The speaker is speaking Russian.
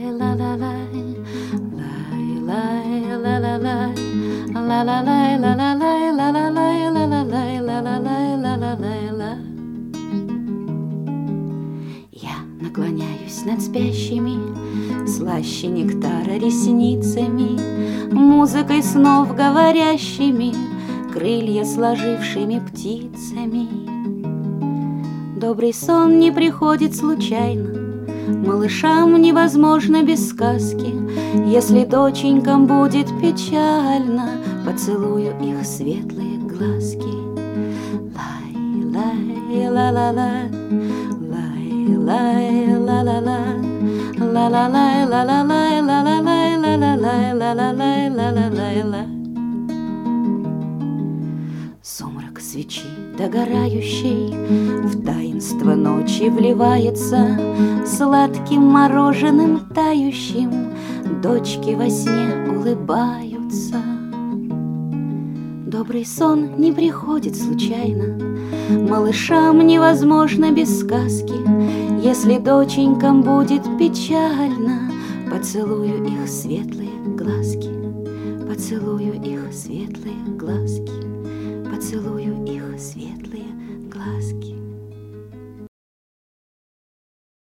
Я наклоняюсь над спящими, слаще нектара ресницами, музыкой снов говорящими, крылья сложившими птицами. Добрый сон не приходит случайно, малышам невозможно без сказки. Если доченькам будет печально, поцелую их светлые глазки. Лай, ла-ла-ла, лай, лай, ла-ла-ла, ла-ла-лай, ла-ла-лай, ла-ла-лай, ла-ла-лай, ла-ла-лай, ла-ла-лай. Сумрак свечи догорающей в таинство ночи вливается, сладким мороженым тающим дочки во сне улыбаются. Добрый сон не приходит случайно, малышам невозможно без сказки. Если доченькам будет печально, поцелую их светлые глазки, поцелую их светлые глазки, поцелую их светлые